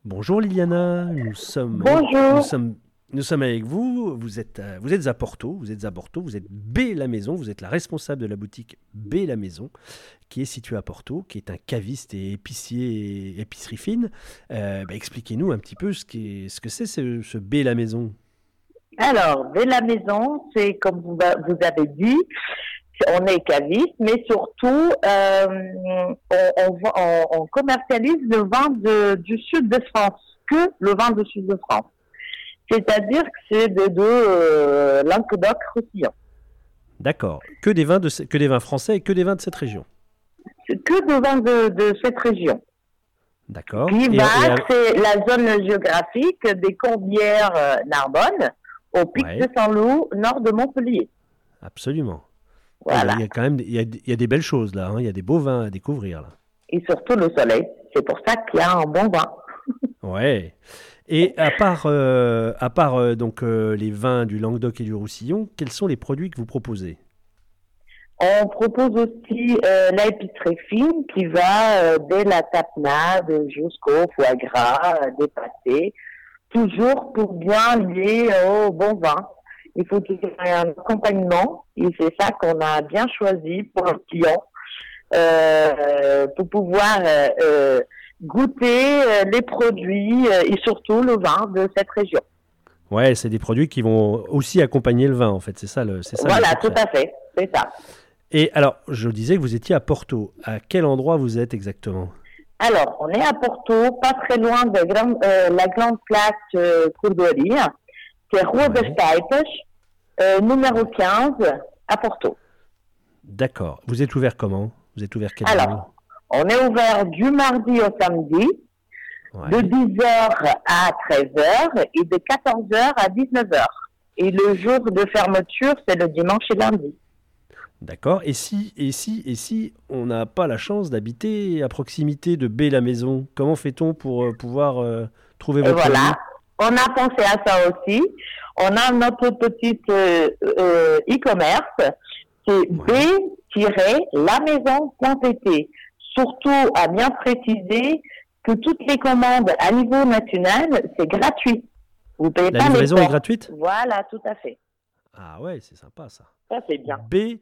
Bonjour Liliana, nous Bonjour. sommes, nous sommes avec vous. Vous êtes à Porto, vous êtes B La Maison, vous êtes la responsable de la boutique B La Maison, qui est située à Porto, qui est un caviste et épicier et épicerie fine. Expliquez-nous un petit peu ce que c'est ce B La Maison. Alors, dès la maison, c'est comme vous avez dit, on est caviste, mais surtout, on commercialise le vin du sud de France, que le vin du sud de France. C'est-à-dire que c'est de Languedoc-Roussillon. D'accord. Que des vins français et que des vins de cette région. C'est que de vin de cette région. D'accord. Qui va, c'est la zone géographique des Corbières Narbonne, au pic de Ouais, Saint-Loup, nord de Montpellier. absolument. Ah, il Voilà. y a quand même, il y a des belles choses là, hein. Il y a des beaux vins à découvrir là. Et surtout le soleil. C'est pour ça qu'il y a un bon vin. Ouais. Et à part les vins du Languedoc et du Roussillon, quels sont les produits que vous proposez? On propose aussi la épicerie fine qui va dès la tapenade jusqu'au foie gras, des pâtés, toujours pour bien lier au bon vin. Il faut toujours un accompagnement et c'est ça qu'on a bien choisi pour le client pour pouvoir goûter les produits et surtout le vin de cette région. Ouais, c'est des produits qui vont aussi accompagner le vin, en fait. C'est ça le Voilà, tout secret. à fait, c'est ça. Et alors, je disais que vous étiez à Porto. À quel endroit vous êtes exactement? Alors, on est à Porto, pas très loin de la grande place Courberie. C'est Rua das Ouais, Taipas, numéro ouais. 15, à Porto. D'accord. Vous êtes ouvert comment? Vous êtes ouvert quel jour? Alors, on est ouvert du mardi au samedi, de Ouais. 10 heures à 13 heures et de 14 heures à 19 heures. Et le jour de fermeture, c'est le dimanche et lundi. D'accord. Et si on n'a pas la chance d'habiter à proximité de B la Maison, comment fait-on pour pouvoir trouver Et vos voilà, produits? on a pensé à ça aussi. On a notre petite e-commerce, c'est Ouais. b-lamaison.pt. Surtout à bien préciser que toutes les commandes à niveau national, c'est gratuit. Vous ne payez La pas les livraison est ports. gratuite? Voilà, tout à fait. Ah ouais, c'est sympa ça. Ça, c'est bien.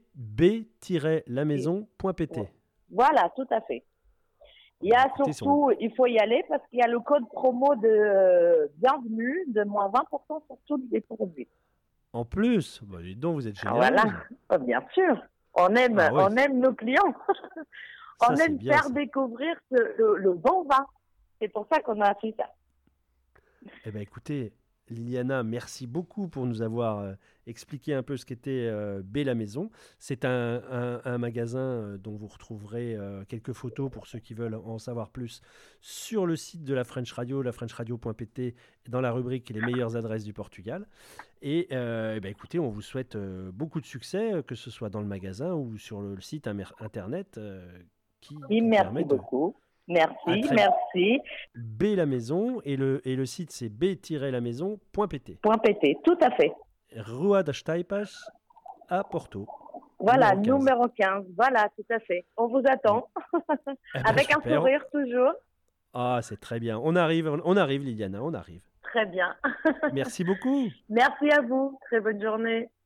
Et b-lamaison.pt. voilà, tout à fait. Il y Bah a écoutez, si on... surtout, il faut y aller parce qu'il y a le code promo de bienvenue de moins 20% sur tous les produits. En plus, bah, dites donc, vous êtes Ah, voilà, généreuse. oh, bien sûr. Ah ouais, On aime nos clients. ça On c'est aime bien faire ça. découvrir le bon vin. C'est pour ça qu'on a fait ça. Eh ben écoutez, Liliana, merci beaucoup pour nous avoir expliqué un peu ce qu'était B la Maison. C'est un magasin dont vous retrouverez quelques photos pour ceux qui veulent en savoir plus sur le site de la French Radio, lafrenchradio.pt, dans la rubrique les meilleures adresses du Portugal. Et écoutez, on vous souhaite beaucoup de succès, que ce soit dans le magasin ou sur le site internet qui Et vous merci permet de... beaucoup. À Merci, très merci. B la maison et le site c'est b-lamaison.pt. Point pété, tout à fait. Rua das Taipas à Porto, Voilà, numéro 15. numéro 15. Voilà, tout à fait. On vous Mm. attend. Eh ben Avec un super. sourire toujours. Ah, c'est très bien. On arrive Liliana, on arrive. Très bien. Merci beaucoup. Merci à vous. Très bonne journée.